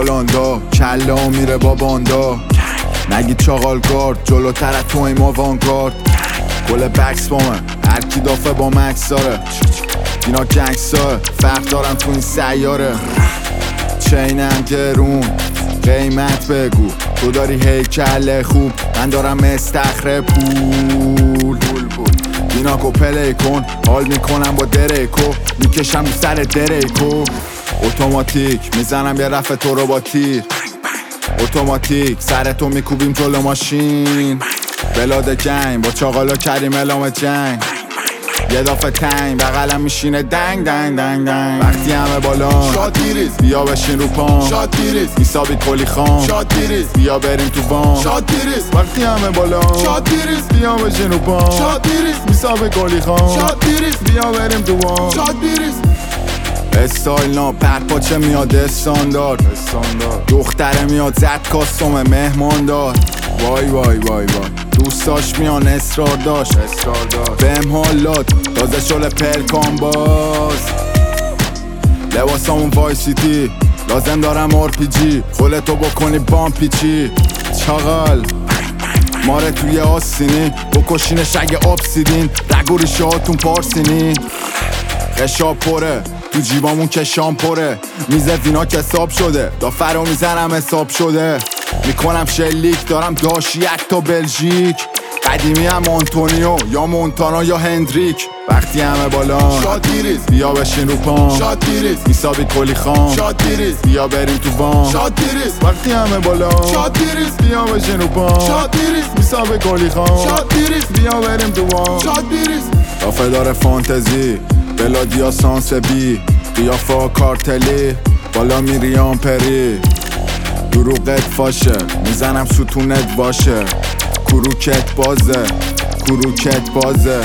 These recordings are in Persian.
هالاندا، کله ها میره با باندا. نگی چاقالگارد جلوتر از تو این وانگارد. گل بکس با من هر کی دافه با مکس داره. اینا گنگستاره فرق دارم تو این سیاره. چینم گرون قیمت بگو. تو داری هیکل خوب من دارم استخر پول. ایناکو پلی کن حال میکنم با دریکو. میکشم رو سر دریکو. اتوماتیک میزنم یه رفع تو رو با تیر. اتوماتیک سرتو میکوبیم جلو ماشین. بلاد جنگ با چاقالا کریم اعلام جنگ. یه دافه تنگ بغلم میشینه دنگ دنگ دنگ دنگ. وقتی همه بالان شاد دیریز بیا بشین رو پام. شاد دیریز میسابی کلی خام. شاد دیریز بیا بریم تو بام. شاد دیریز وقتی همه بالان شاد دیریز بیا بشین رو پام. شاد دیریز میسابی کلی خام. شاد دیریز بیا بریم تو بام. شاد دیریز استایل نا پرپاچه میاد استاندارد. دختره میاد زد کاستوم مهمان دار. وای وای وای وای دوستاش میان اصرار داشت. بهم حالات تازه شل پلکان باز. لباسامون وای سیتی لازم دارم آرپیجی. خودتو بکنی بامپیچی چاقال ماره توی آسینی. بکشینش اگه آب سیدین رگ ریشه هاتون پارسینی. خشاب پره تو جیبامون کشام پره. میزه وینا کساب شده دافرو میزنم حساب شده. میکنم شلیک دارم داشیک تا بلژیک. قدیمی هم آنتونیو یا مونتانا یا هندریک. وقتی همه بالان شاد دیریز بیا بشین رو پام. شاد دیریز میسابی کلی خام. شاد دیریز بیا بریم تو بام. شاد دیریز وقتی همه بالان شاد دیریز بیا بشین رو پام. شاد دیریز میسابی کلی خام. شاد دیریز بیا بریم تو بام. شاد دیریز دافه داره فانتزی بلادیا سانس بی. قیافا کارتلی بالا میریام پری. دروغت فاشه میزنم ستونت باشه. کروکت بازه کروکت بازه.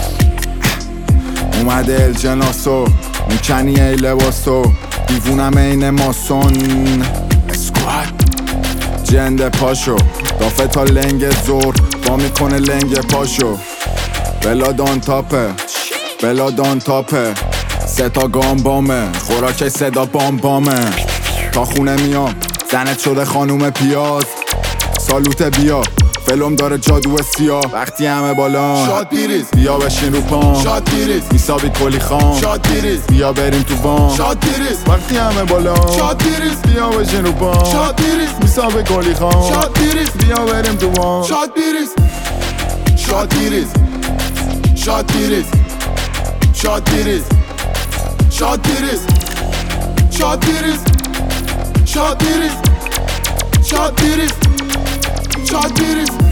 اومده الجناسو میکنی ای لباسو. دیوونم این ماسون اسکواد جنده پاشو. دافه تا لنگ زور با میکنه لنگ پاشو. بلادان تاپه بلادان تاپه. 3 تا گام بامه خوراک صدا بام بامه. تا خونه میام زنت شده خانوم پیاز. سالوت بیا فلم داره جادو سیاه. وقتی همه بالان شاد دیریز بیا بشین رو پام. شاد دیریز میسابی کلی خام. شاد دیریز بیا بریم تو بام. شاد دیریز وقتی همه بالان شاد دیریز بیا بشین رو پام. شاد دیریز میسابی کلی خام. شاد دیریز بیا بریم تو بام. شاد دیریز شاد دیریز شاد دیریز شاد دیریز شاد دیریز شاد دیریز شاد دیریز شاد دیریز شاد دیریز